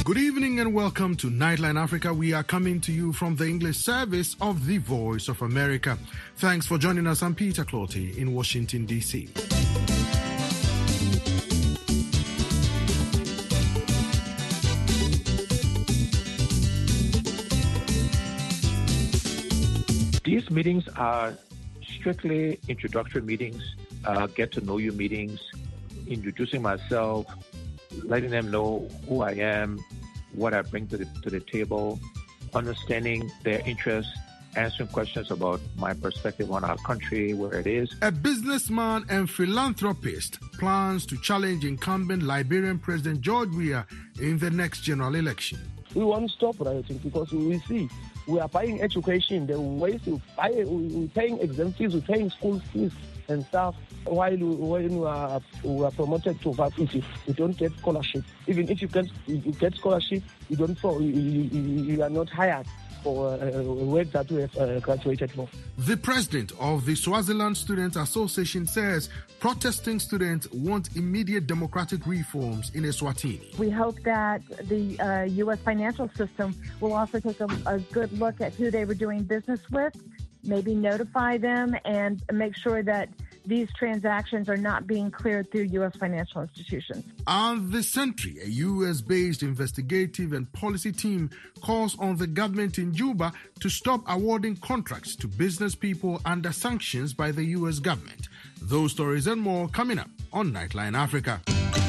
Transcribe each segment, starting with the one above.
Good evening and welcome to Nightline Africa. We are coming to you from the English service of the Voice of America. Thanks for joining us. I'm Peter Clotty in Washington, D.C. These meetings are strictly introductory meetings, get to know you meetings, introducing myself, letting them know who I am, what I bring to the table, understanding their interests, answering questions about my perspective on our country, where it is. A businessman and philanthropist plans to challenge incumbent Liberian President George Weah in the next general election. We want to stop rioting because we see we are buying education, the ways we're paying exam fees, we're paying school fees and stuff. While when we are promoted to faculty, we don't get scholarship. Even if you get scholarship, you are not hired for work that we have graduated for. The president of the Swaziland Students Association says protesting students want immediate democratic reforms in Eswatini. We hope that the U.S. financial system will also take a good look at who they were doing business with, maybe notify them and make sure that these transactions are not being cleared through U.S. financial institutions. And the Sentry, a U.S.-based investigative and policy team, calls on the government in Juba to stop awarding contracts to business people under sanctions by the U.S. government. Those stories and more coming up on Nightline Africa.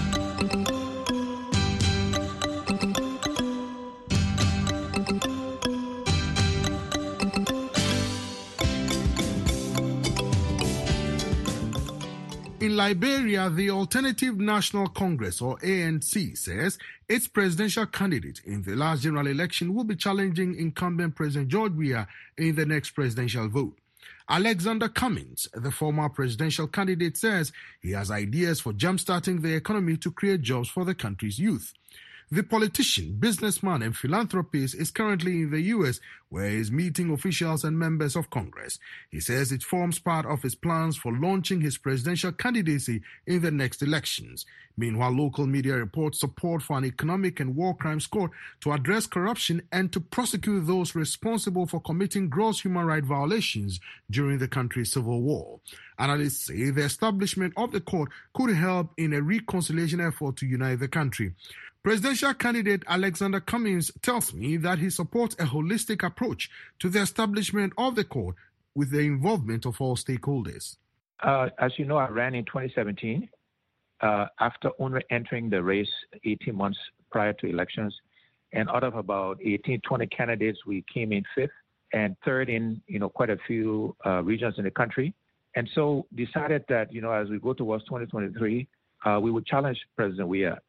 In Liberia, the Alternative National Congress, or ANC, says its presidential candidate in the last general election will be challenging incumbent President George Weah in the next presidential vote. Alexander Cummings, the former presidential candidate, says he has ideas for jumpstarting the economy to create jobs for the country's youth. The politician, businessman, and philanthropist is currently in the U.S., where he is meeting officials and members of Congress. He says it forms part of his plans for launching his presidential candidacy in the next elections. Meanwhile, local media report support for an economic and war crimes court to address corruption and to prosecute those responsible for committing gross human rights violations during the country's civil war. Analysts say the establishment of the court could help in a reconciliation effort to unite the country. Presidential candidate Alexander Cummings tells me that he supports a holistic approach to the establishment of the court with the involvement of all stakeholders. As you know, I ran in 2017 after only entering the race 18 months prior to elections. And out of about 18, 20 candidates, we came in fifth and third in, quite a few regions in the country. And so decided that, as we go towards 2023, we would challenge President Weah.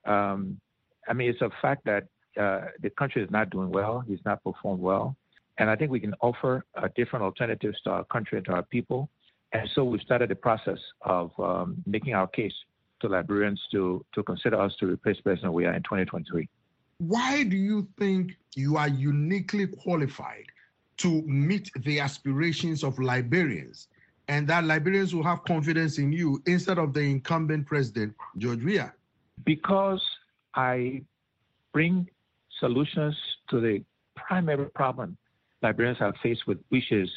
It's a fact that the country is not doing well. He's not performed well. And I think we can offer different alternatives to our country and to our people. And so we started the process of making our case to Liberians to consider us to replace President Weah in 2023. Why do you think you are uniquely qualified to meet the aspirations of Liberians and that Liberians will have confidence in you instead of the incumbent president, George Weah? Because I bring solutions to the primary problem Liberians have faced with, which is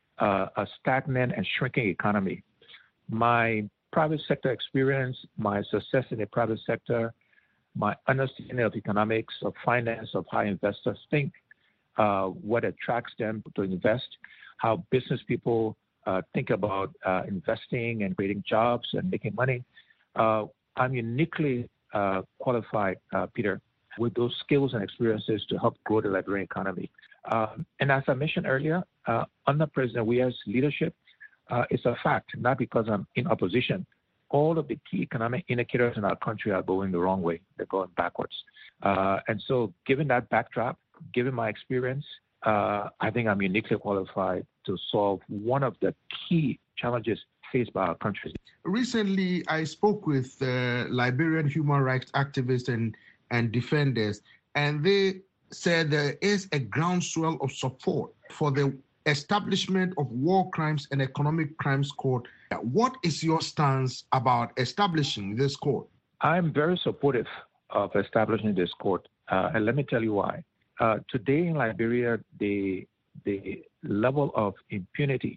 a stagnant and shrinking economy. My private sector experience, my success in the private sector, my understanding of economics, of finance, of how investors think, what attracts them to invest, how business people think about investing and creating jobs and making money. I'm uniquely qualified, Peter, with those skills and experiences to help grow the Liberian economy. And as I mentioned earlier, under President Weah's leadership, it's a fact, not because I'm in opposition. All of the key economic indicators in our country are going the wrong way. They're going backwards. And so given that backdrop, given my experience, I think I'm uniquely qualified to solve one of the key challenges faced by our country. Recently, I spoke with Liberian human rights activists and defenders, and they said there is a groundswell of support for the establishment of war crimes and economic crimes court. What is your stance about establishing this court? I'm very supportive of establishing this court. And let me tell you why. Today in Liberia, the level of impunity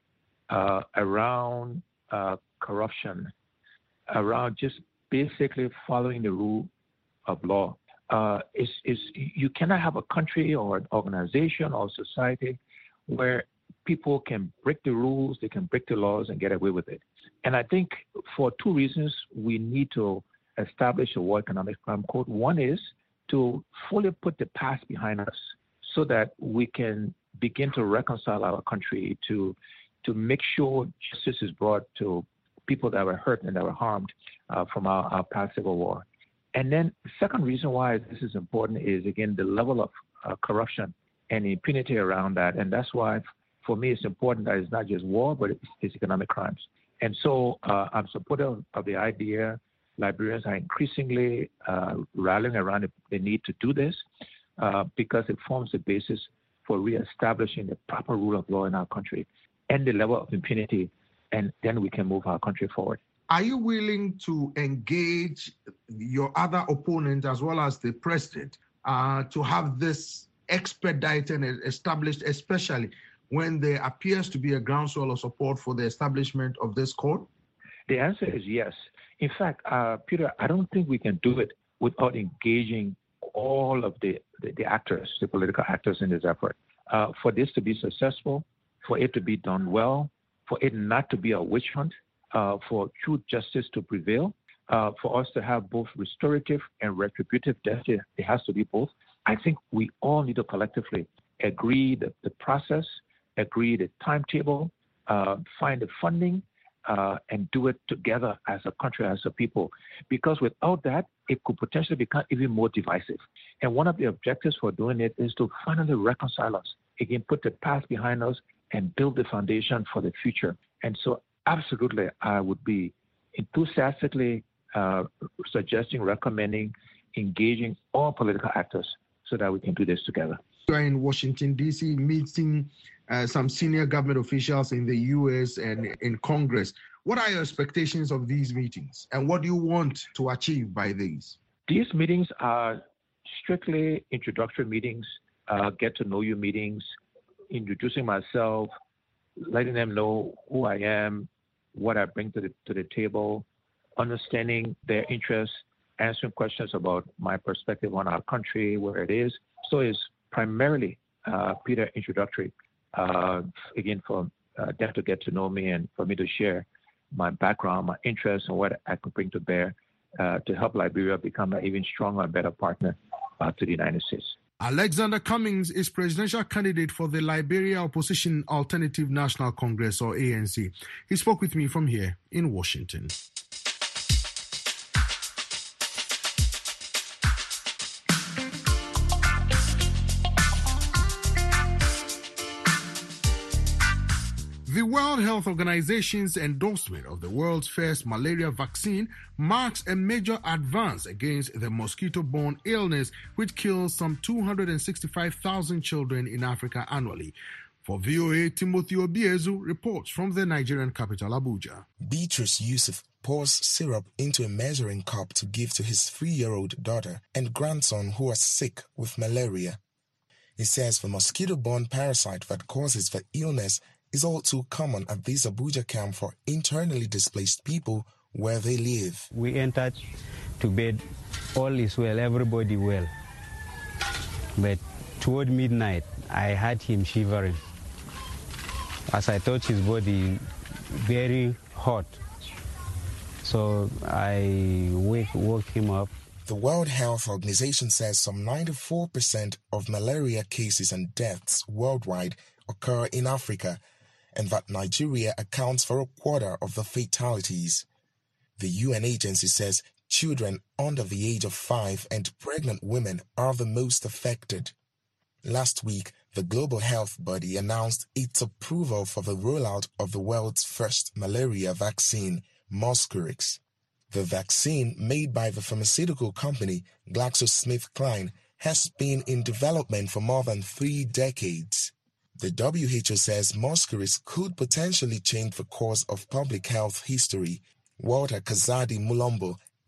around corruption, around just basically following the rule of law, is you cannot have a country or an organization or society where people can break the rules, they can break the laws and get away with it. And I think for two reasons, we need to establish a World Economic Crime Code. One is to fully put the past behind us so that we can begin to reconcile our country, to make sure justice is brought to people that were hurt and that were harmed from our past civil war. And then the second reason why this is important is, again, the level of corruption and impunity around that. And that's why, for me, it's important that it's not just war, but it's economic crimes. And so I'm supportive of the idea. Liberians are increasingly rallying around the need to do this because it forms the basis for reestablishing the proper rule of law in our country and the level of impunity, and then we can move our country forward. Are you willing to engage your other opponent as well as the president to have this expedited and established, especially when there appears to be a groundswell of support for the establishment of this court? The answer is yes. In fact, Peter, I don't think we can do it without engaging all of the actors, the political actors in this effort. For this to be successful, for it to be done well, for it not to be a witch hunt, for true justice to prevail, for us to have both restorative and retributive justice, it has to be both. I think we all need to collectively agree the process, agree the timetable, find the funding, and do it together as a country, as a people. Because without that, it could potentially become even more divisive. And one of the objectives for doing it is to finally reconcile us, again, put the past behind us and build the foundation for the future. And so absolutely, I would be enthusiastically suggesting, recommending, engaging all political actors so that we can do this together. You are in Washington, D.C., meeting some senior government officials in the U.S. and in Congress. What are your expectations of these meetings, and what do you want to achieve by these? These meetings are strictly introductory meetings, get-to-know-you meetings, introducing myself, letting them know who I am, what I bring to the table, understanding their interests, answering questions about my perspective on our country, where it is. So it's primarily, Peter, introductory, again, for them to get to know me and for me to share my background, my interests, and what I can bring to bear to help Liberia become an even stronger and better partner to the United States. Alexander Cummings is presidential candidate for the Liberia Opposition Alternative National Congress, or ANC. He spoke with me from here in Washington. The World Health Organization's endorsement of the world's first malaria vaccine marks a major advance against the mosquito-borne illness, which kills some 265,000 children in Africa annually. For VOA, Timothy Obiezu reports from the Nigerian capital, Abuja. Beatrice Yusuf pours syrup into a measuring cup to give to his 3-year-old daughter and grandson who are sick with malaria. He says the mosquito-borne parasite that causes the illness is all too common at this Abuja camp for internally displaced people where they live. We entered to bed, all is well, everybody well. But toward midnight, I had him shivering, as I thought his body very hot. So I woke him up. The World Health Organization says some 94% of malaria cases and deaths worldwide occur in Africa, and that Nigeria accounts for a quarter of the fatalities. The UN agency says children under the age of 5 and pregnant women are the most affected. Last week, the global health body announced its approval for the rollout of the world's first malaria vaccine, Mosquirix. The vaccine, made by the pharmaceutical company GlaxoSmithKline, has been in development for more than 3 decades. The WHO says Mosquirix could potentially change the course of public health history. Walter Kazadi Mulombo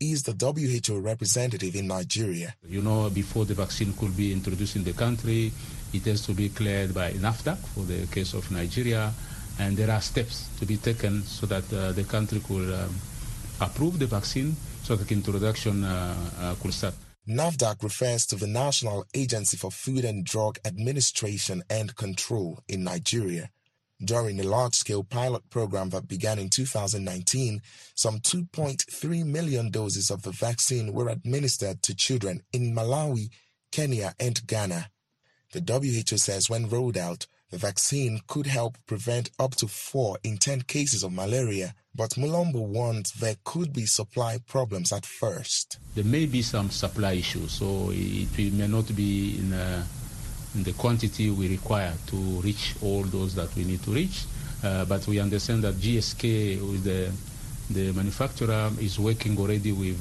is the WHO representative in Nigeria. You know, before the vaccine could be introduced in the country, it has to be cleared by NAFDAC for the case of Nigeria, and there are steps to be taken so that the country could approve the vaccine so that the introduction could start. NAFDAC refers to the National Agency for Food and Drug Administration and Control in Nigeria. During a large-scale pilot program that began in 2019, some 2.3 million doses of the vaccine were administered to children in Malawi, Kenya, and Ghana. The WHO says when rolled out, the vaccine could help prevent up to 4 in 10 cases of malaria, but Mulombo warns there could be supply problems at first. There may be some supply issues, so it may not be in the quantity we require to reach all those that we need to reach, but we understand that GSK, with the manufacturer, is working already with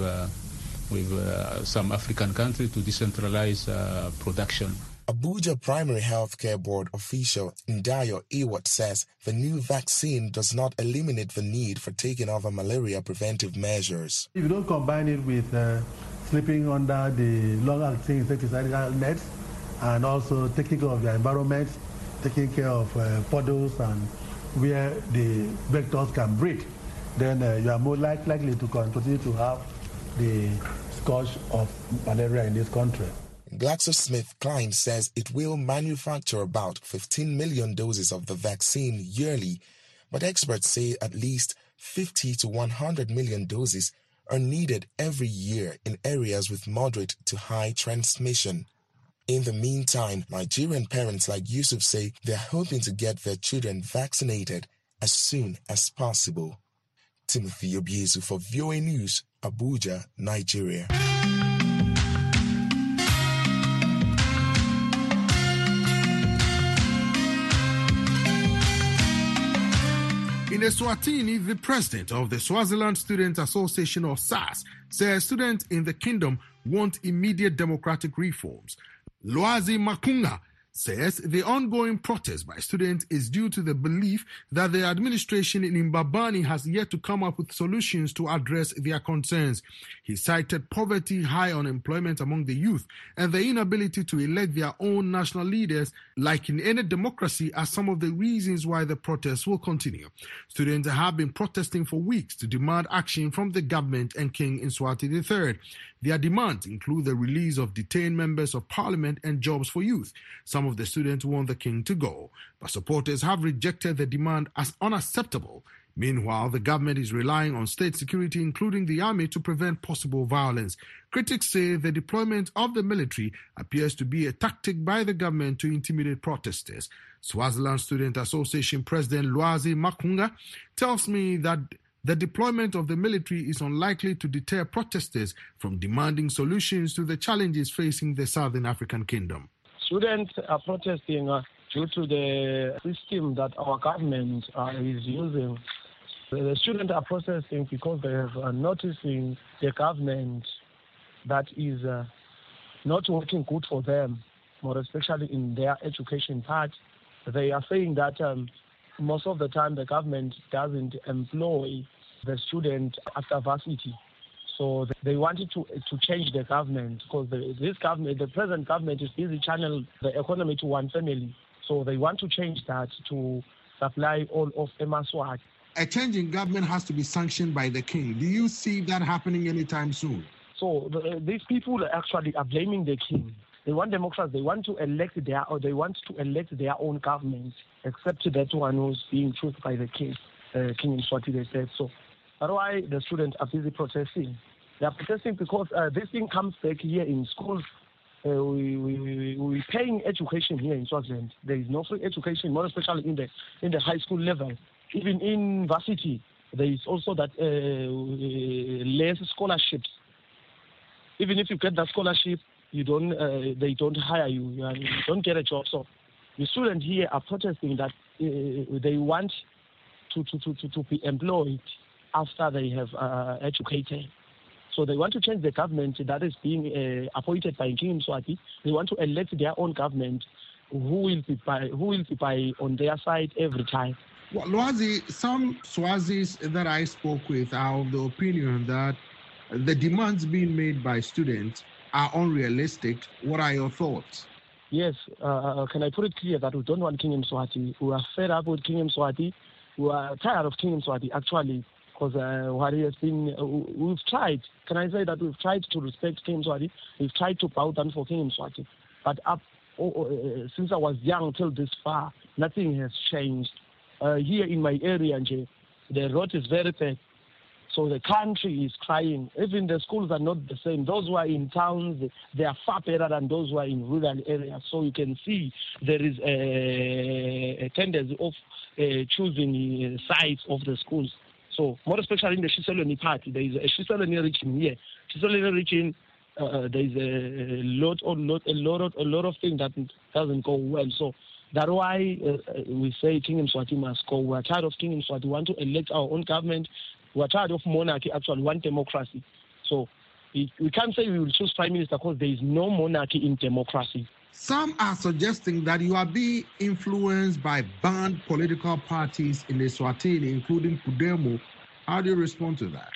some African countries to decentralize production. Abuja Primary Healthcare Board official Ndayo Ewart says the new vaccine does not eliminate the need for taking other malaria preventive measures. If you don't combine it with sleeping under the long-acting insecticidal nets and also taking care of your environment, taking care of puddles and where the vectors can breed, then you are more likely to continue to have the scourge of malaria in this country. GlaxoSmithKline says it will manufacture about 15 million doses of the vaccine yearly, but experts say at least 50 to 100 million doses are needed every year in areas with moderate to high transmission. In the meantime, Nigerian parents like Yusuf say they're hoping to get their children vaccinated as soon as possible. Timothy Obiezu for VOA News, Abuja, Nigeria. In Eswatini, the president of the Swaziland Student Association, or SAS, says students in the kingdom want immediate democratic reforms. Lwazi Makunga says the ongoing protest by students is due to the belief that the administration in Mbabane has yet to come up with solutions to address their concerns. He cited poverty, high unemployment among the youth, and the inability to elect their own national leaders, like in any democracy, as some of the reasons why the protests will continue. Students have been protesting for weeks to demand action from the government and King Mswati III. Their demands include the release of detained members of parliament and jobs for youth. Some of the students want the king to go, but supporters have rejected the demand as unacceptable. Meanwhile, the government is relying on state security, including the army, to prevent possible violence. Critics say the deployment of the military appears to be a tactic by the government to intimidate protesters. Swaziland Student Association President Lwazi Makunga tells me that the deployment of the military is unlikely to deter protesters from demanding solutions to the challenges facing the Southern African Kingdom. Students are protesting due to the system that our government is using. The students are protesting because they have noticing the government that is not working good for them, more especially in their education part. They are saying that most of the time the government doesn't employ the student after varsity. So they wanted to change the government because the present government is busy channeling the economy to one family. So they want to change that to supply all of Emaswat. A change in government has to be sanctioned by the king. Do you see that happening anytime soon? So these people actually are blaming the king. They want democracy. They want to elect their own government, except that one who's being chosen by the king, King Mswati, they said. So that's why the students are busy protesting. They are protesting because this thing comes back here in schools. We're paying education here in Swaziland. There is no free education, more especially in the high school level. Even in varsity, there is also that less scholarships. Even if you get that scholarship, they don't hire you. You don't get a job. So the students here are protesting that they want to be employed after they have educated. So they want to change the government that is being appointed by King Mswati. They want to elect their own government who will be by on their side every time. Well, Lwazi, some Swazis that I spoke with are of the opinion that the demands being made by students are unrealistic. What are your thoughts? Yes, can I put it clear that we don't want King Mswati? We are fed up with King Mswati. We are tired of King Mswati, actually, because what he has been, we've tried. Can I say that we've tried to respect King Mswati? We've tried to bow down for King Mswati. But since I was young till this far, nothing has changed. Here in my area, the road is very bad. So the country is crying. Even the schools are not the same. Those who are in towns, they are far better than those who are in rural areas. So you can see there is a tendency of choosing sides of the schools. So more especially in the Shiselweni part, there is a Shiselweni region here. Shiselweni region, there is a lot of things that doesn't go well. So that's why we say King Mswati must go. We're tired of King Mswati. We want to elect our own government. We're tired of monarchy, actually, we want democracy. So we can't say we will choose prime minister because there is no monarchy in democracy. Some are suggesting that you are being influenced by banned political parties in Eswatini, including Pudemo. How do you respond to that?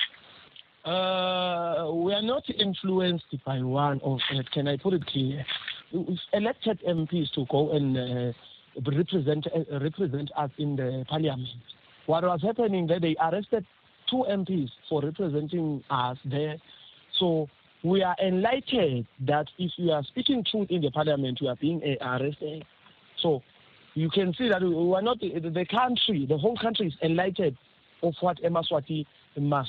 We are not influenced by one of it. Can I put it clear? We've elected MPs to go and represent us in the parliament. What was happening there, they arrested 2 MPs for representing us there. So we are enlightened that if you are speaking truth in the parliament, you are being arrested. So you can see that we are not, the country, the whole country is enlightened of what Mswati must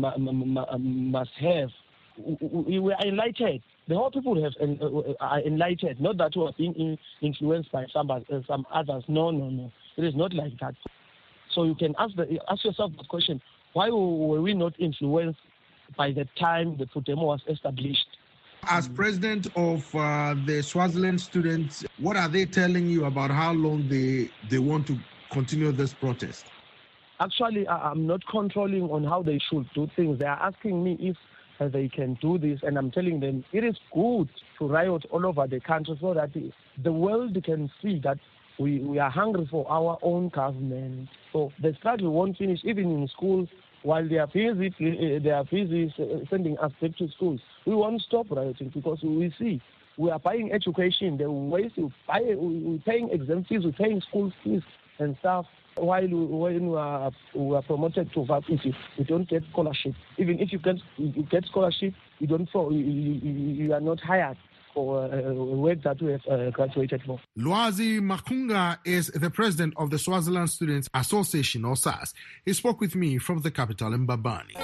have. We are enlightened. The whole people are enlightened, not that we are being influenced by some others. No. It is not like that. So you can ask yourself the question, why were we not influenced by the time the Pudemo was established? As president of the Swaziland students, what are they telling you about how long they want to continue this protest? Actually, I'm not controlling on how they should do things. They are asking me if they can do this, and I'm telling them it is good to riot all over the country so that the world can see that we are hungry for our own government. So the struggle won't finish even in schools. While they are busy sending us back to schools. We won't stop rioting because we see we are buying education. The ways we're paying exam fees, we're paying school fees and stuff. While when we are promoted to vacancy, we don't get scholarship. Even if you get scholarship, you are not hired for work that we have graduated for. Lwazi Makunga is the president of the Swaziland Students Association, or SAS. He spoke with me from the capital, Mbabane.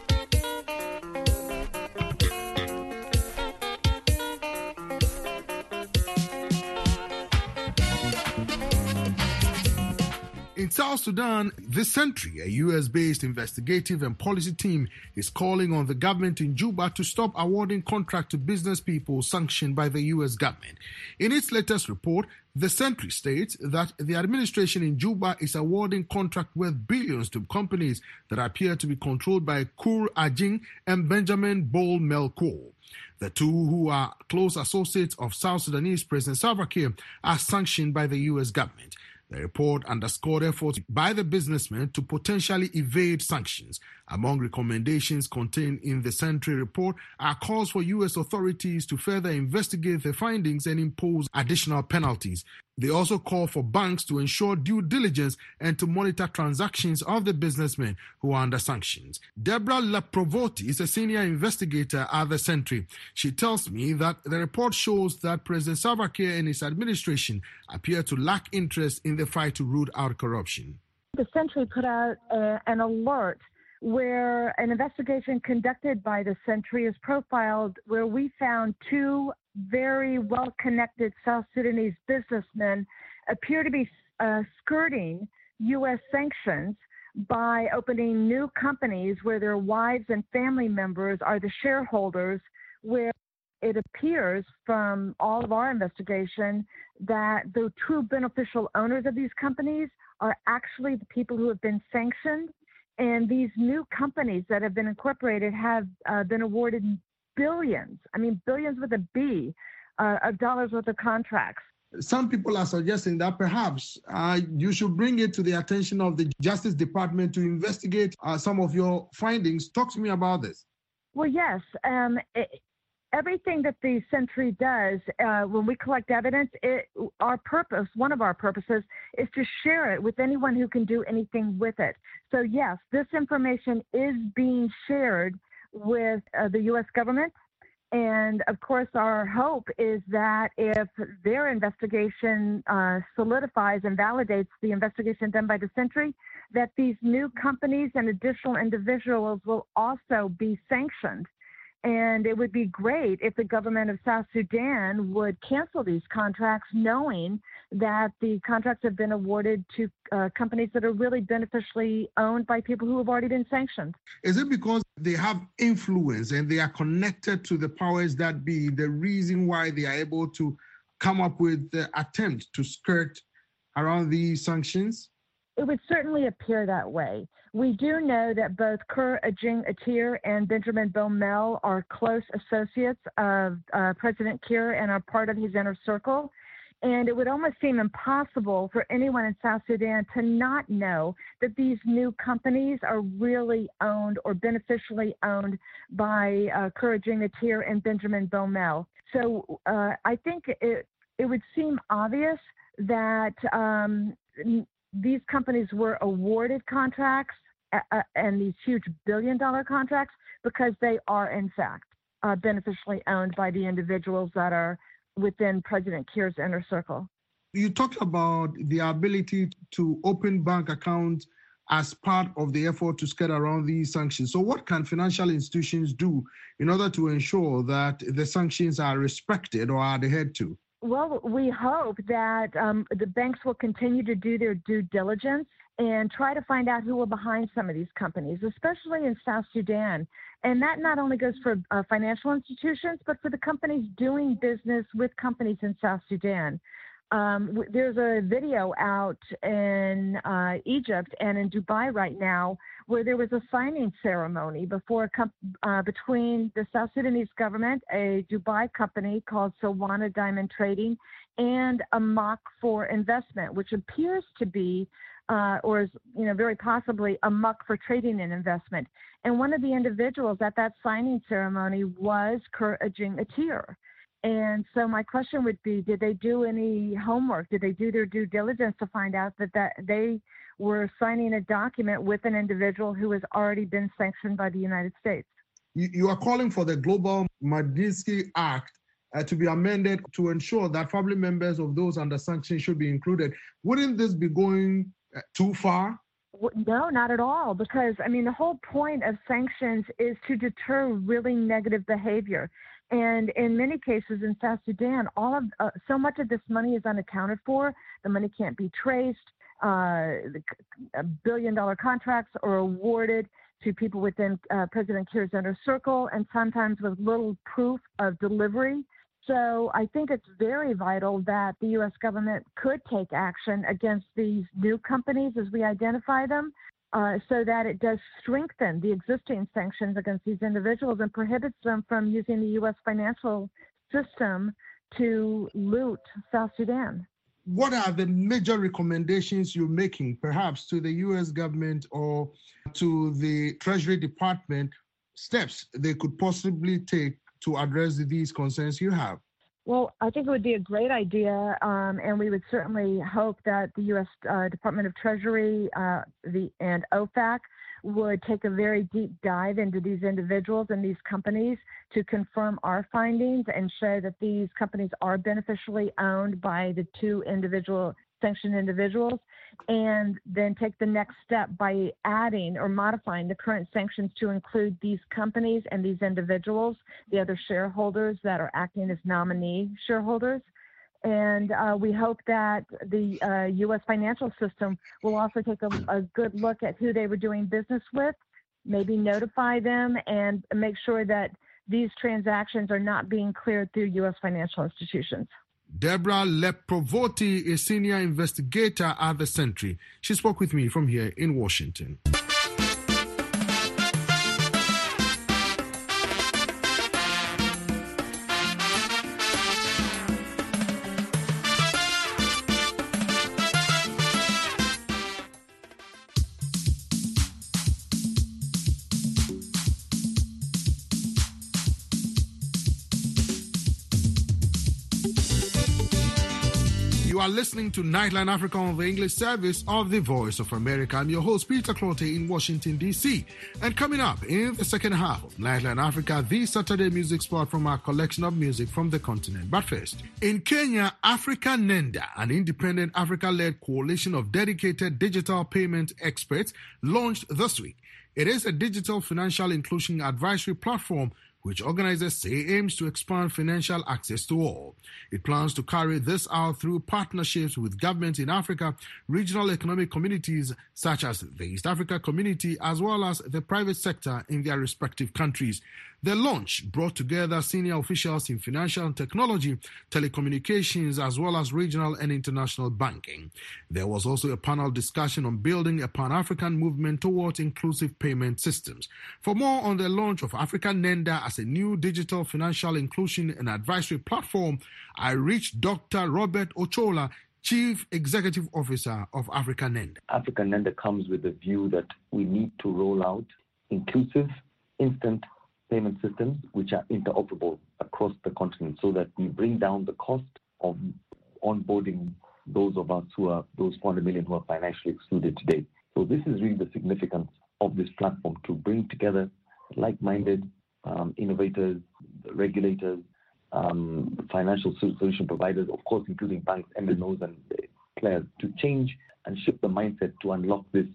In South Sudan, this century, a US-based investigative and policy team is calling on the government in Juba to stop awarding contracts to business people sanctioned by the US government. In its latest report, the Century states that the administration in Juba is awarding contracts worth billions to companies that appear to be controlled by Kur Ajing and Benjamin Bol Melkor. The two, who are close associates of South Sudanese President Salva Kiir, are sanctioned by the US government. The report underscored efforts by the businessmen to potentially evade sanctions. Among recommendations contained in the Century report are calls for U.S. authorities to further investigate the findings and impose additional penalties. They also call for banks to ensure due diligence and to monitor transactions of the businessmen who are under sanctions. Deborah Laprovoti is a senior investigator at the Century. She tells me that the report shows that President Salva Kiir and his administration appear to lack interest in the fight to root out corruption. The Century put out an alert where an investigation conducted by the Century is profiled, where we found 2 very well-connected South Sudanese businessmen appear to be skirting U.S. sanctions by opening new companies where their wives and family members are the shareholders, where it appears from all of our investigation that the true beneficial owners of these companies are actually the people who have been sanctioned. And these new companies that have been incorporated have been awarded billions with a B, of dollars worth of contracts. Some people are suggesting that perhaps you should bring it to the attention of the Justice Department to investigate some of your findings. Talk to me about this. Well, yes. Everything that the Sentry does, when we collect evidence, one of our purposes, is to share it with anyone who can do anything with it. So yes, this information is being shared with the U.S. government. And of course, our hope is that if their investigation solidifies and validates the investigation done by the Sentry, that these new companies and additional individuals will also be sanctioned. And it would be great if the government of South Sudan would cancel these contracts, knowing that the contracts have been awarded to companies that are really beneficially owned by people who have already been sanctioned. Is it because they have influence and they are connected to the powers that be, the reason why they are able to come up with the attempt to skirt around these sanctions? It would certainly appear that way. We do know that both Kur Ajing Atir and Benjamin Bomel are close associates of President Kiir and are part of his inner circle. And it would almost seem impossible for anyone in South Sudan to not know that these new companies are really owned or beneficially owned by Kur Ajing Atir and Benjamin Bomel. So I think it would seem obvious that these companies were awarded contracts and these huge billion-dollar contracts because they are, in fact, beneficially owned by the individuals that are within President Kiir's inner circle. You talked about the ability to open bank accounts as part of the effort to skirt around these sanctions. So what can financial institutions do in order to ensure that the sanctions are respected or are adhered to? Well, we hope that the banks will continue to do their due diligence and try to find out who are behind some of these companies, especially in South Sudan. And that not only goes for financial institutions, but for the companies doing business with companies in South Sudan. There's a video out in Egypt and in Dubai right now where there was a signing ceremony between the South Sudanese government, a Dubai company called Silwana Diamond Trading, and Amok for Investment, which appears to be, or is, very possibly Amok for Trading and Investment. And one of the individuals at that signing ceremony was Kur Ajing Atir. And so my question would be, did they do any homework? Did they do their due diligence to find out that they were signing a document with an individual who has already been sanctioned by the United States? You are calling for the Global Magnitsky Act to be amended to ensure that family members of those under sanction should be included. Wouldn't this be going too far? No, not at all, because, the whole point of sanctions is to deter really negative behavior. And in many cases in South Sudan, so much of this money is unaccounted for. The money can't be traced. Billion-dollar contracts are awarded to people within President Kiir's inner circle, and sometimes with little proof of delivery. So I think it's very vital that the U.S. government could take action against these new companies as we identify them, so that it does strengthen the existing sanctions against these individuals and prohibits them from using the U.S. financial system to loot South Sudan. What are the major recommendations you're making, perhaps to the U.S. government or to the Treasury Department, steps they could possibly take to address these concerns you have? Well, I think it would be a great idea, and we would certainly hope that the U.S. Department of Treasury and OFAC would take a very deep dive into these individuals and these companies to confirm our findings and show that these companies are beneficially owned by the two sanctioned individuals, and then take the next step by adding or modifying the current sanctions to include these companies and these individuals, the other shareholders that are acting as nominee shareholders. And we hope that the U.S. financial system will also take a good look at who they were doing business with, maybe notify them, and make sure that these transactions are not being cleared through U.S. financial institutions. Deborah Leprovoti is senior investigator at the Sentry. She spoke with me from here in Washington. You are listening to Nightline Africa on the English service of the Voice of America. I'm your host, Peter Clottey in Washington, D.C. And coming up in the second half of Nightline Africa, the Saturday music spot from our collection of music from the continent. But first, in Kenya, Africa Nenda, an independent Africa-led coalition of dedicated digital payment experts, launched this week. It is a digital financial inclusion advisory platform which organizers say aims to expand financial access to all. It plans to carry this out through partnerships with governments in Africa, regional economic communities such as the East Africa Community, as well as the private sector in their respective countries. The launch brought together senior officials in financial and technology, telecommunications, as well as regional and international banking. There was also a panel discussion on building a Pan-African movement towards inclusive payment systems. For more on the launch of Africa Nenda as a new digital financial inclusion and advisory platform, I reached Dr. Robert Ochola, Chief Executive Officer of Africa Nenda. Africa Nenda comes with the view that we need to roll out inclusive, instant payment systems which are interoperable across the continent so that we bring down the cost of onboarding those of us who are, those 400 million who are financially excluded today. So this is really the significance of this platform, to bring together like-minded innovators, regulators, financial solution providers, of course, including banks, MNOs, and players, to change and shift the mindset to unlock this,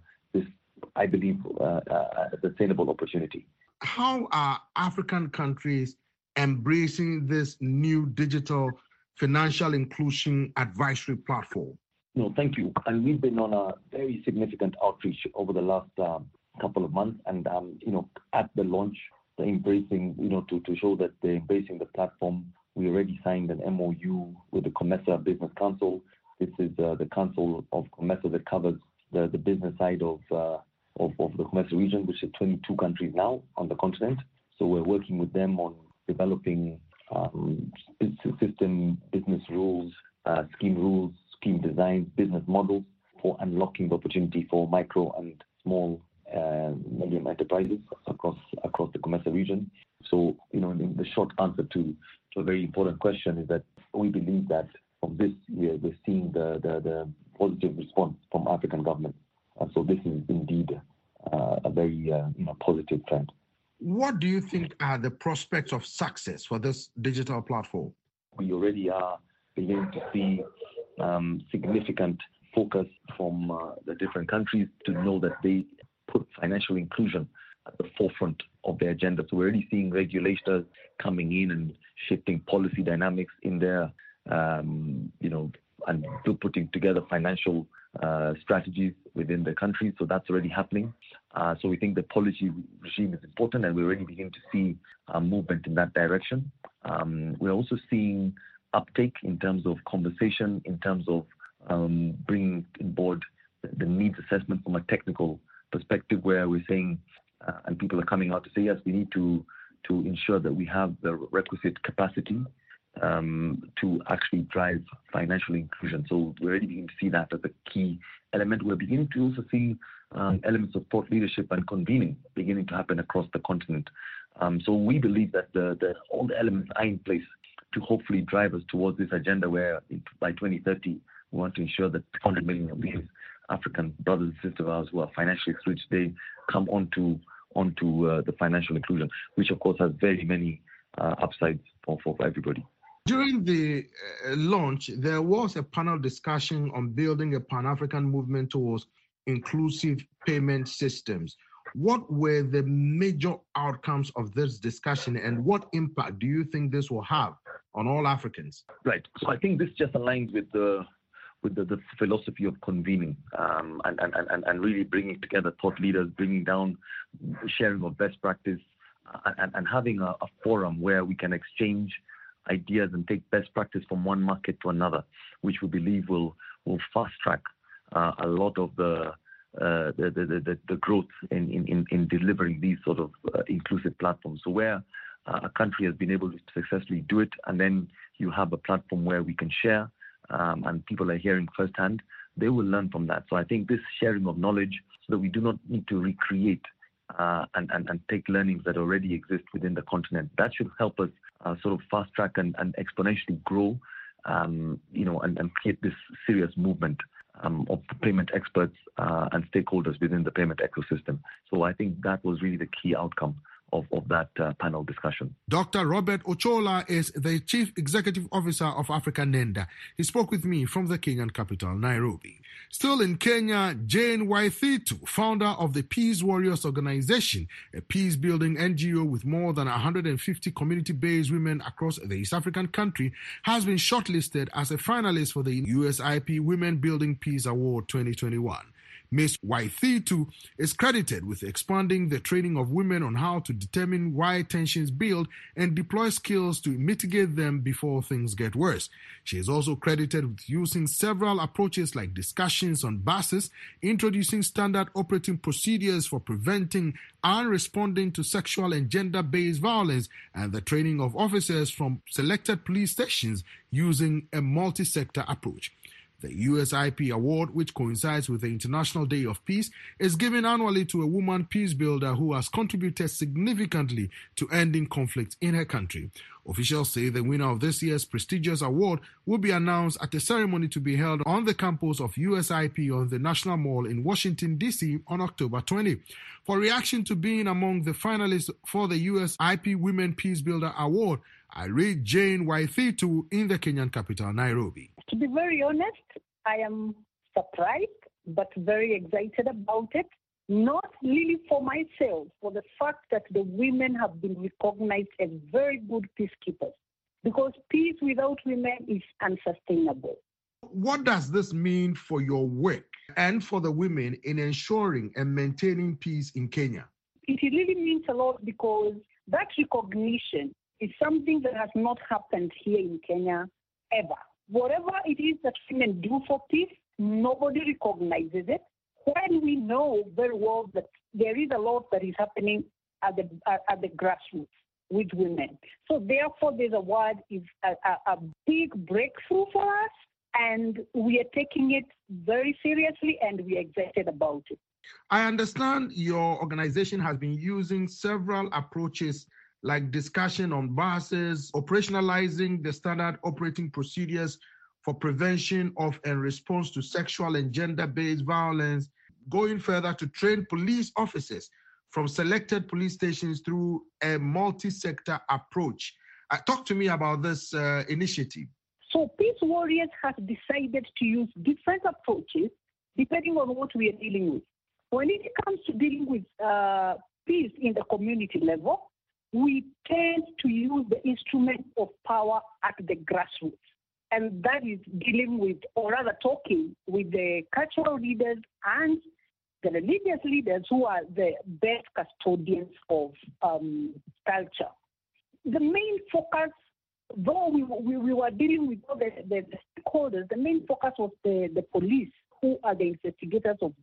I believe, sustainable opportunity. How are African countries embracing this new digital financial inclusion advisory platform? No, thank you. And we've been on a very significant outreach over the last couple of months. And, at the launch, the embracing, to show that they're embracing the platform, we already signed an MOU with the COMESA Business Council. This is the Council of COMESA that covers the business side of the COMESA region, which is 22 countries now on the continent. So we're working with them on developing system, business rules, scheme designs, business models for unlocking the opportunity for micro and small medium enterprises across the COMESA region. So, in the short answer to a very important question is that we believe that from this year we're seeing the positive response from African governments. So this is indeed a very positive trend. What do you think are the prospects of success for this digital platform? We already are beginning to see significant focus from the different countries to know that they put financial inclusion at the forefront of their agenda. So we're already seeing regulators coming in and shifting policy dynamics in there, and putting together financial strategies within the country. So that's already happening. So we think the policy regime is important, and we're already beginning to see movement in that direction. We're also seeing uptake in terms of conversation, in terms of bringing on board the needs assessment from a technical perspective, where we're saying, and people are coming out to say, yes, we need to ensure that we have the requisite capacity to actually drive financial inclusion. So we're already beginning to see that as a key element. We're beginning to also see elements of thought leadership and convening beginning to happen across the continent. So we believe that all the elements are in place to hopefully drive us towards this agenda where by 2030, we want to ensure that 100 million of these African brothers and sisters of ours who are financially excluded today come onto the financial inclusion, which of course has very many upsides for everybody. During the launch, there was a panel discussion on building a Pan-African movement towards inclusive payment systems. What were the major outcomes of this discussion, and what impact do you think this will have on all Africans? Right. So I think this just aligns with the philosophy of convening and really bringing together thought leaders, bringing down sharing of best practice, and having a forum where we can exchange ideas and take best practice from one market to another, which we believe will fast track a lot of the growth in delivering these sort of inclusive platforms. So where a country has been able to successfully do it, and then you have a platform where we can share, and people are hearing firsthand, they will learn from that. So I think this sharing of knowledge, so that we do not need to recreate and take learnings that already exist within the continent, that should help us sort of fast track and exponentially grow and create this serious movement of payment experts and stakeholders within the payment ecosystem. So I think that was really the key outcome of that panel discussion. Dr. Robert Ochola is the Chief Executive Officer of Africa NENDA. He spoke with me from the Kenyan capital, Nairobi. Still in Kenya, Jane Waithitu, founder of the Peace Warriors Organization, a peace-building NGO with more than 150 community-based women across the East African country, has been shortlisted as a finalist for the USIP Women Building Peace Award 2021. Ms. Waithitu is credited with expanding the training of women on how to determine why tensions build and deploy skills to mitigate them before things get worse. She is also credited with using several approaches like discussions on buses, introducing standard operating procedures for preventing and responding to sexual and gender-based violence, and the training of officers from selected police stations using a multi-sector approach. The USIP award, which coincides with the International Day of Peace, is given annually to a woman peace builder who has contributed significantly to ending conflict in her country. Officials say the winner of this year's prestigious award will be announced at a ceremony to be held on the campus of USIP on the National Mall in Washington, D.C. on October 20. For reaction to being among the finalists for the USIP Women Peace Builder Award, I read Jane Waithitu in the Kenyan capital, Nairobi. To be very honest, I am surprised but very excited about it. Not really for myself, for the fact that the women have been recognized as very good peacekeepers, because peace without women is unsustainable. What does this mean for your work and for the women in ensuring and maintaining peace in Kenya? It really means a lot, because that recognition is something that has not happened here in Kenya ever. Whatever it is that women do for peace, nobody recognizes it, when we know very well that there is a lot that is happening at the grassroots with women. So therefore, this award is a big breakthrough for us, and we are taking it very seriously, and we are excited about it. I understand your organization has been using several approaches like discussion on buses, operationalizing the standard operating procedures for prevention of and response to sexual and gender-based violence, going further to train police officers from selected police stations through a multi-sector approach. Talk to me about this initiative. So Peace Warriors has decided to use different approaches depending on what we are dealing with. When it comes to dealing with peace in the community level, we tend to use the instrument of power at the grassroots. And that is dealing with, or rather talking with, the cultural leaders and the religious leaders who are the best custodians of culture. The main focus, though we were dealing with all the stakeholders, the main focus was the police, who are the investigators of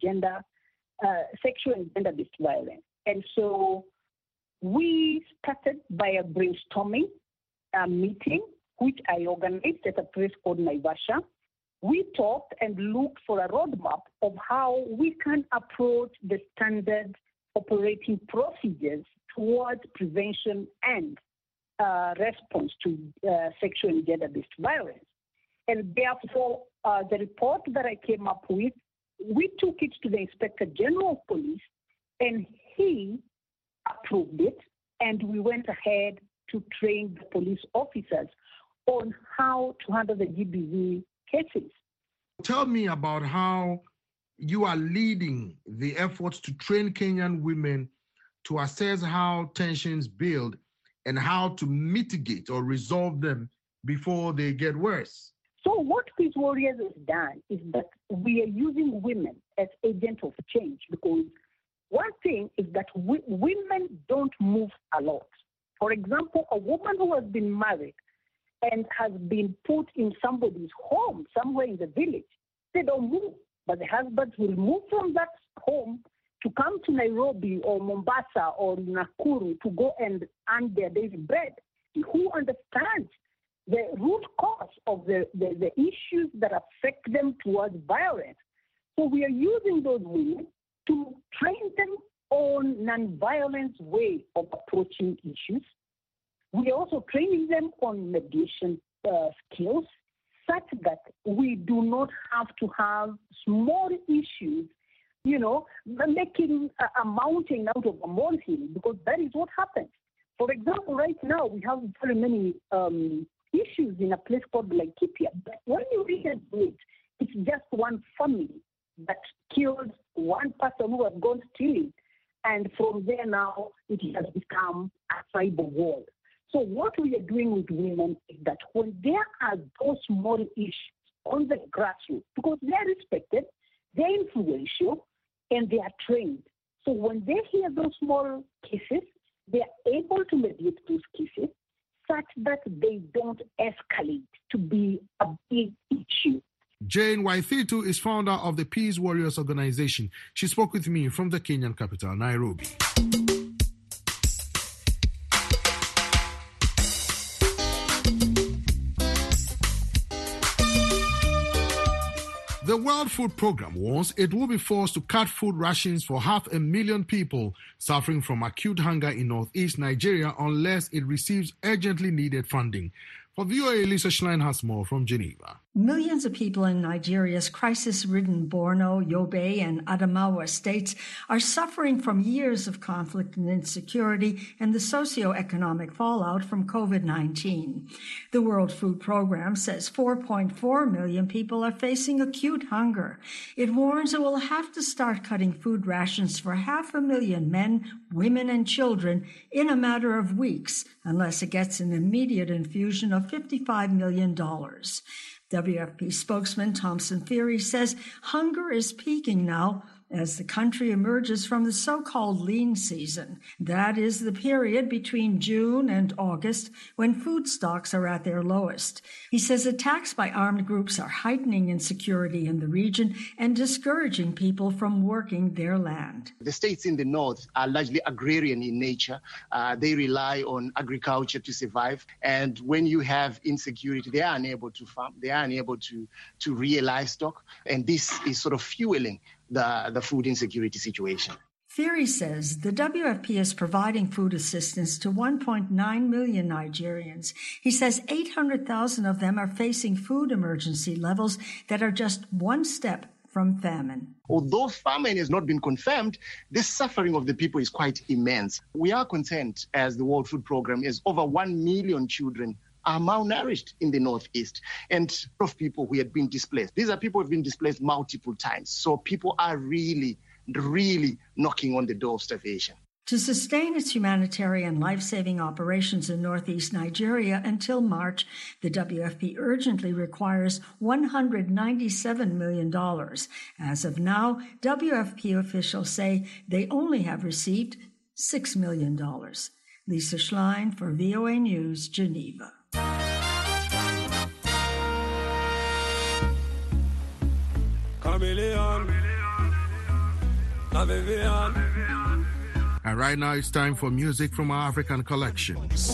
sexual and gender-based violence. And so we started by a brainstorming meeting, which I organized at a place called Naivasha. We talked and looked for a roadmap of how we can approach the standard operating procedures towards prevention and response to sexual and gender-based violence. And therefore, the report that I came up with, we took it to the Inspector General of Police, and he approved it, and we went ahead to train the police officers on how to handle the GBV cases. Tell me about how you are leading the efforts to train Kenyan women to assess how tensions build and how to mitigate or resolve them before they get worse. So what Peace Warriors has done is that we are using women as agents of change, because one thing is that women don't move a lot. For example, a woman who has been married and has been put in somebody's home, somewhere in the village, they don't move. But the husbands will move from that home to come to Nairobi or Mombasa or Nakuru to go and earn their daily bread. Who understands the root cause of the issues that affect them towards violence? So we are using those women to train them on non-violence way of approaching issues. We are also training them on mediation skills. such that we do not have to have small issues, making a mountain out of a molehill, because that is what happens. For example, right now we have very many issues in a place called Laikipia. But when you read it, it's just one family that killed one person who had gone stealing. And from there now, it has become a cyber war. So what we are doing with women is that when there are those small issues on the grassroots, because they are respected, they're influential, and they are trained. So when they hear those small cases, they are able to mediate those cases such that they don't escalate to be a big issue. Jane Waithitu is founder of the Peace Warriors organization. She spoke with me from the Kenyan capital, Nairobi. The World Food Programme warns it will be forced to cut food rations for 500,000 people suffering from acute hunger in northeast Nigeria unless it receives urgently needed funding. For VOA, Lisa Schlein has more from Geneva. Millions of people in Nigeria's crisis-ridden Borno, Yobe, and Adamawa states are suffering from years of conflict and insecurity and the socio-economic fallout from COVID-19. The World Food Programme says 4.4 million people are facing acute hunger. It warns it will have to start cutting food rations for 500,000 men, women, and children in a matter of weeks unless it gets an immediate infusion of $55 million. WFP spokesman Thompson Theory says hunger is peaking now as the country emerges from the so-called lean season. That is the period between June and August when food stocks are at their lowest. He says attacks by armed groups are heightening insecurity in the region and discouraging people from working their land. The states in the north are largely agrarian in nature. They rely on agriculture to survive. And when you have insecurity, they are unable to farm. They are unable to rear livestock. And this is sort of fueling the food insecurity situation. Theory says the WFP is providing food assistance to 1.9 million Nigerians. He says 800,000 of them are facing food emergency levels that are just one step from famine. Although famine has not been confirmed, the suffering of the people is quite immense. We are concerned as the World Food Programme is over 1 million children are malnourished in the Northeast and of people who had been displaced. These are people who have been displaced multiple times. So people are really knocking on the door of starvation. To sustain its humanitarian life-saving operations in northeast Nigeria until March, the WFP urgently requires $197 million. As of now, WFP officials say they only have received $6 million. Lisa Schlein for VOA News, Geneva. And right now it's time for music from our African collections.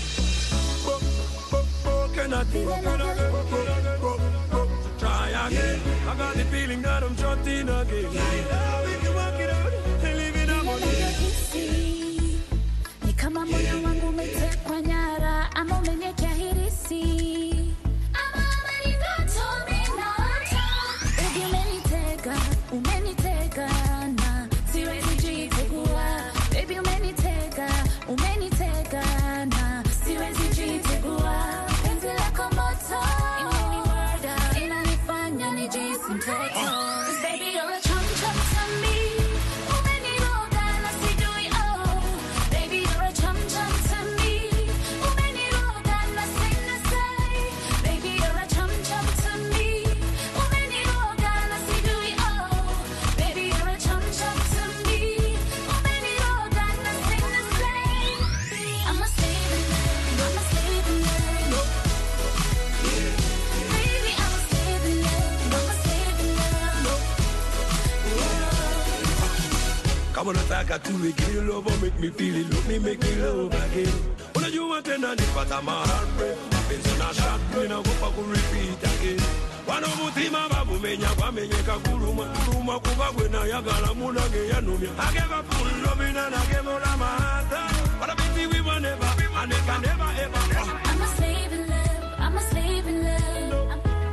Try again. I got the feeling that I'm trotting again. If you walk it out, I live it up again. Ni kama moyo wangu umetekwa nyara, ama umeniwekea hirisi. Ama umenitoa minata. Baby umenitega na siwezi jitegua. Baby umenitega na siwezi jitegua. Penzi lako moto, inanifanya nijihisi mtoto. Baby you're a chum chum to me. Umeniroga na sijui oh. Baby you're a chum chum to me. Umeniroga na sina say. Baby you're a chum chum to me. Umeniroga na sijui oh. Baby you're a chum chum to me. Umeniroga na sina say. I'm a slave in love. Baby I'm a slave in love. Kama unataka tuwe kill love, make me feel it, let me make me love again. Unajua tena nipata heartbreak, mapenzi na shock, ninaogopa ku repeat again. Wanomutima babumenya kwamenyeka kuluma kuba gwe nayagala munange yanumya. I gave a full love and I gave all of my heart. But I bet we will never, and it can never ever. I'm a slave in love.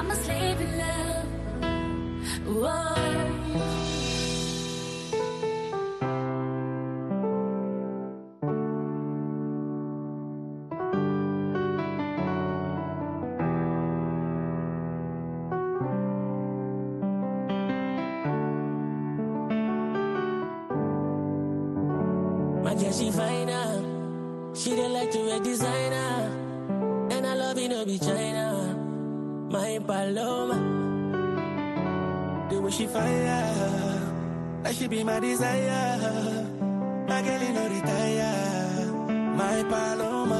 I'm a slave in love. Whoa. She fine her. She don't like to wear designer. And I love it, no be China. My Paloma. The way she fire, that she be my desire. My girl, you know retire. My Paloma.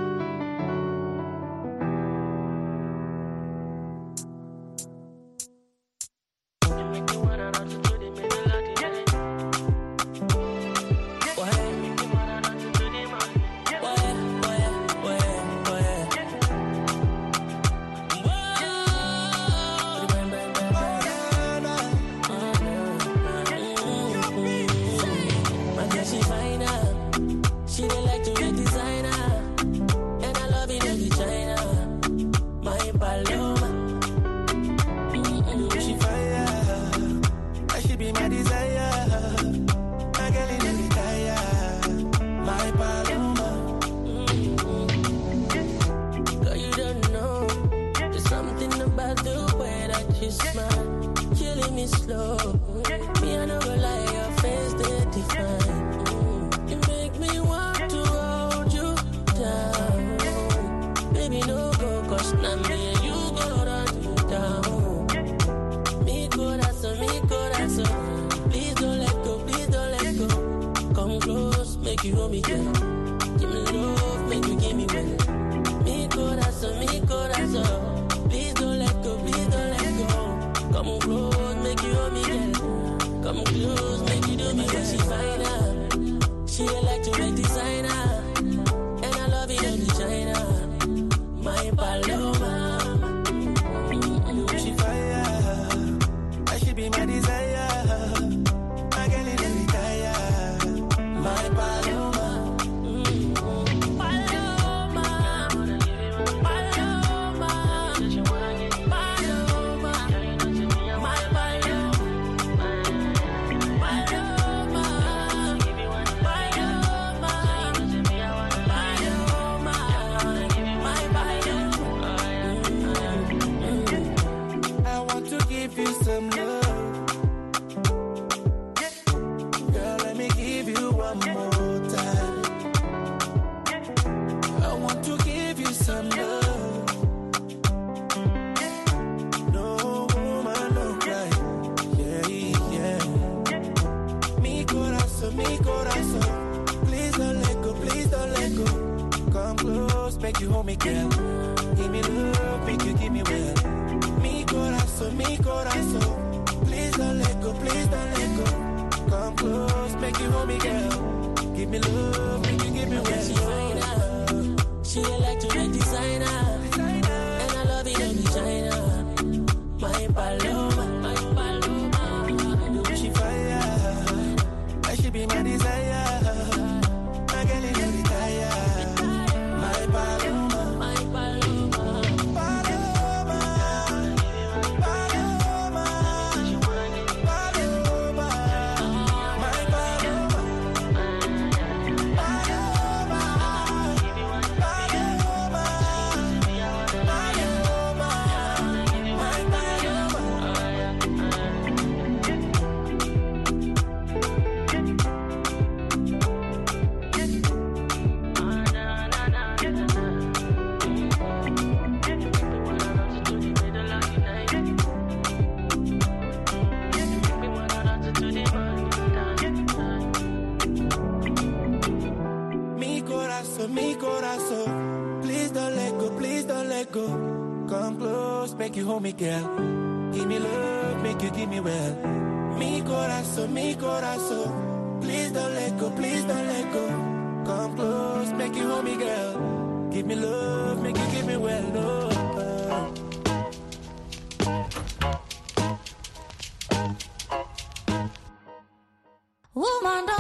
Woman, don't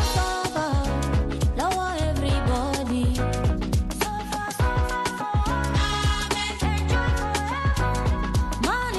suffer, lower everybody. Suffer, suffer, man, enjoy forever. Man,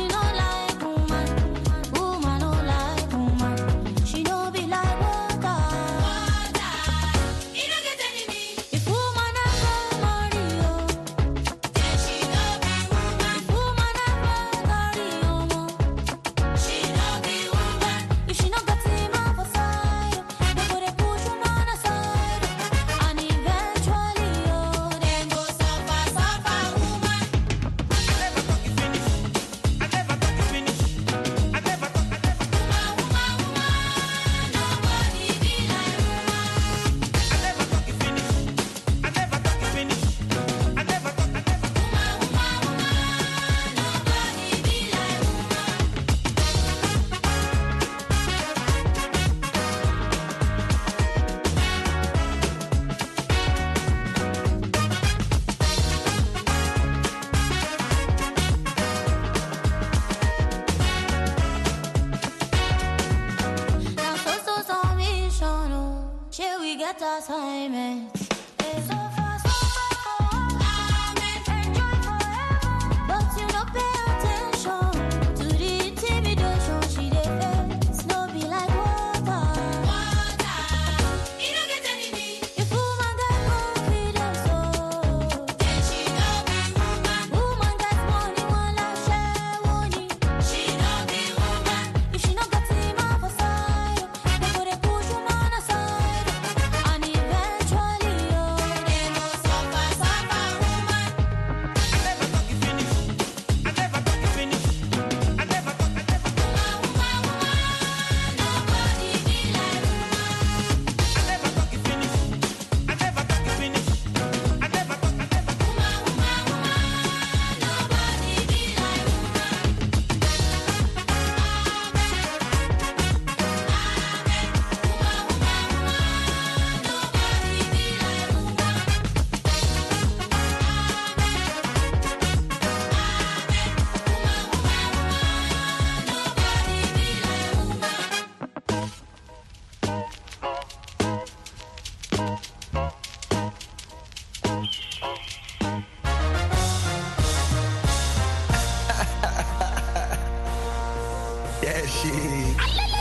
assignment. It's so far, so far, enjoy forever. But you don't pay attention to the intimidation she dey face. No be like water. You don't get anything. If woman get confidence, oh, then she don't be woman. Woman get money, one love share money. She don't be woman. If she not got him off her side, they go dey push woman aside. And eventually, oh, they go suffer, suffer woman. I never talk you finish. I never talk you finish. I never talk, I never talk. Woman, nobody be like woman. I never talk you finish. I never talk you finish. I never talk, I never talk. Nobody be like woman. Yeah, she.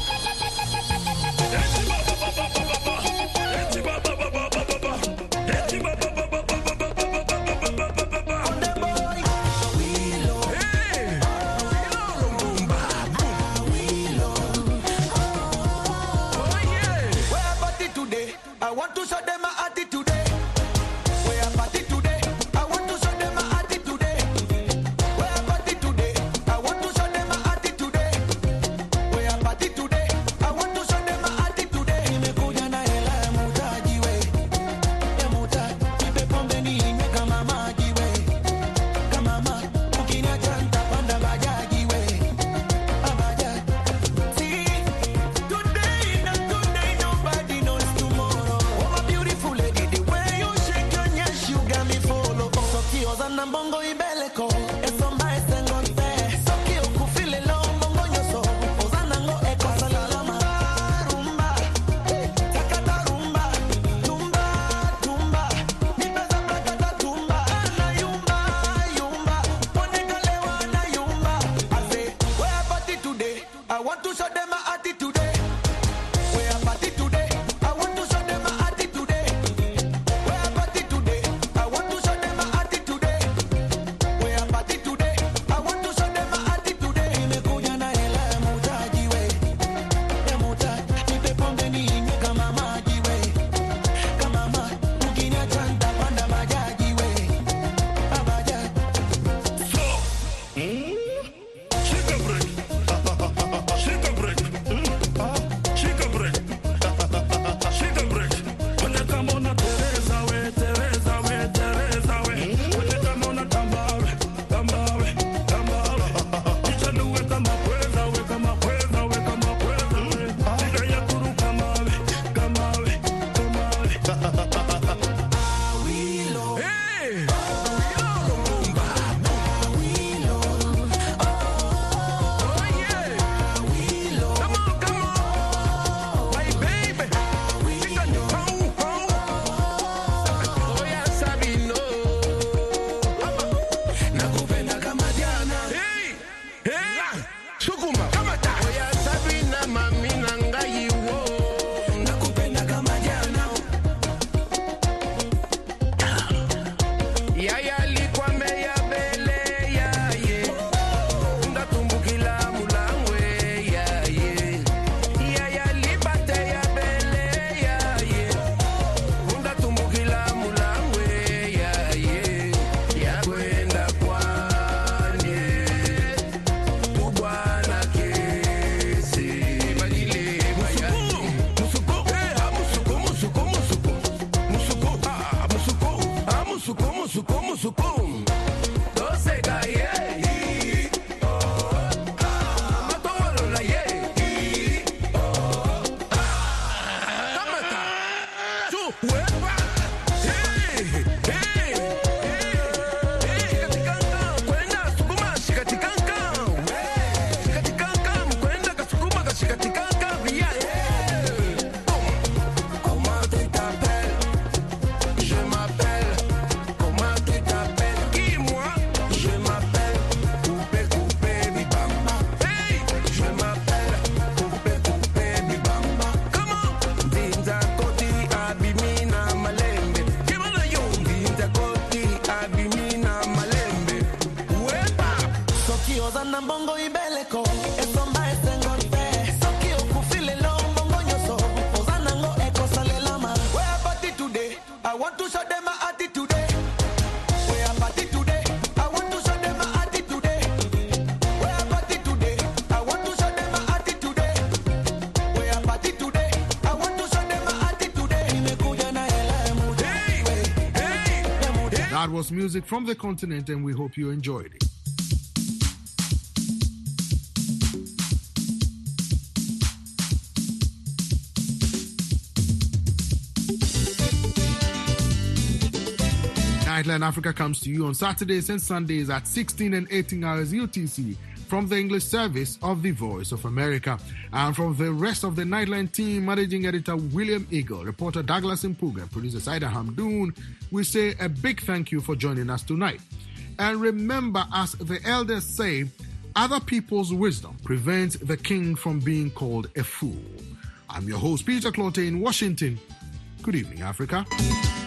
I want to show them my attitude today. We are party today. I want to show them my attitude today. We are party today. I want to show them my attitude today. We are party today. I want to show them my attitude today. Nimekuja na hela ya mutaji we. Ya mutaji. Nipe pombe ninywe kama maji we. Kama maji. Ukiniacha nitapanda bajaji we. Bajaji. See, today, not today, nobody knows tomorrow. Oh, my beautiful lady, the way you shake your nyash, you got me follow. Sokio za nambongo ibeleko, eso maese ngote. Sokio kufile lo mbongo nyoso, ozana ngo eko salalama. Rumba, takata rumba, tumba, tumba. Nipeza prakata tumba, na yumba, yumba. Ponegalewa na yumba. I say, we are party today. I want to show them my attitude today. We are party today. I want to show them my attitude today. We are party today. I want to show them my attitude today. We are party today. I want to show them my attitude today. Nimekuja na hela ya mutaji we. Ya mutaji. Nipe pombe ninywe kama maji we. Kama maji. Ukiniacha nitapanda bajaji we. Bajaji. Shake a break. Shake a break. Shake a break. Shake a break. When you come on a Teresa way, Teresa way, Teresa way. When you come on a Tambawe, Tambawe, Tambawe. Teacher do it, come up, Weza, we come up, Weza, we come up, Weza, we. Teacher ya kuru, come awe, come awe, come awe. Hey! Bongo ibeleko, esomba esengorfe, soki okufile lo bongo nyoso, ozanango eko salelama. Where I party today, I want to show them my attitude. Where I party today, I want to show them my attitude. Where I party today, I want to show them my attitude. Where I party today, I want to show them my attitude. Nimekuja na hela mude. That was music from the continent, and we hope you enjoyed it. Nightline Africa comes to you on Saturdays and Sundays at 16 and 18 hours UTC from the English service of the Voice of America. And from the rest of the Nightline team, Managing Editor William Eagle, reporter Douglas Mpuga, producer Saida Hamdoon, we say a big thank you for joining us tonight. And remember, as the elders say, other people's wisdom prevents the king from being called a fool. I'm your host, Peter Clote in Washington. Good evening, Africa.